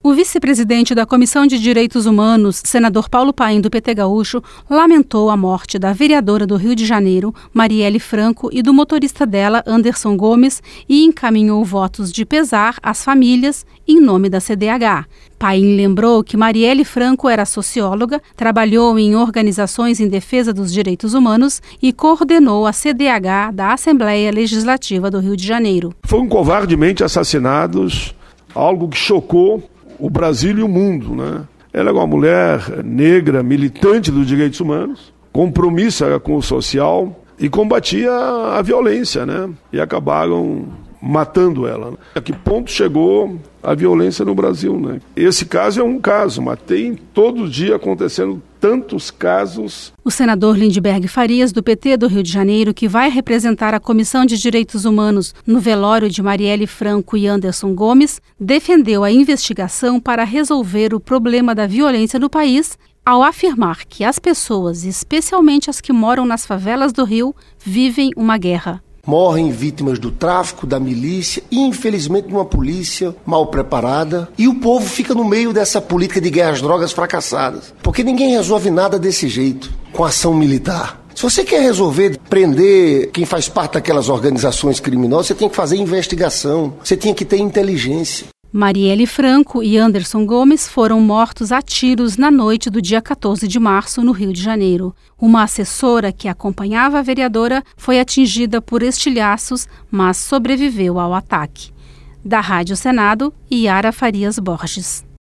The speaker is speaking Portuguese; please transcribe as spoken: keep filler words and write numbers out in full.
O vice-presidente da Comissão de Direitos Humanos, senador Paulo Paim, do P T Gaúcho, lamentou a morte da vereadora do Rio de Janeiro, Marielle Franco, e do motorista dela, Anderson Gomes, e encaminhou votos de pesar às famílias em nome da C D H. Paim lembrou que Marielle Franco era socióloga, trabalhou em organizações em defesa dos direitos humanos e coordenou a C D H da Assembleia Legislativa do Rio de Janeiro. Foram covardemente assassinados, algo que chocou o Brasil e o mundo, né? Ela é uma mulher negra, militante dos direitos humanos, compromissa com o social e combatia a violência, né? E acabaram matando ela. A que ponto chegou a violência no Brasil, né? Esse caso é um caso, mas tem todo dia acontecendo tantos casos. O senador Lindbergh Farias, do P T do Rio de Janeiro, que vai representar a Comissão de Direitos Humanos no velório de Marielle Franco e Anderson Gomes, defendeu a investigação para resolver o problema da violência no país, ao afirmar que as pessoas, especialmente as que moram nas favelas do Rio, vivem uma guerra. Morrem vítimas do tráfico, da milícia e, infelizmente, de uma polícia mal preparada. E o povo fica no meio dessa política de guerra às drogas fracassadas. Porque ninguém resolve nada desse jeito, com ação militar. Se você quer resolver, prender quem faz parte daquelas organizações criminosas, você tem que fazer investigação, você tem que ter inteligência. Marielle Franco e Anderson Gomes foram mortos a tiros na noite do dia quatorze de março, no Rio de Janeiro. Uma assessora que acompanhava a vereadora foi atingida por estilhaços, mas sobreviveu ao ataque. Da Rádio Senado, Yara Farias Borges.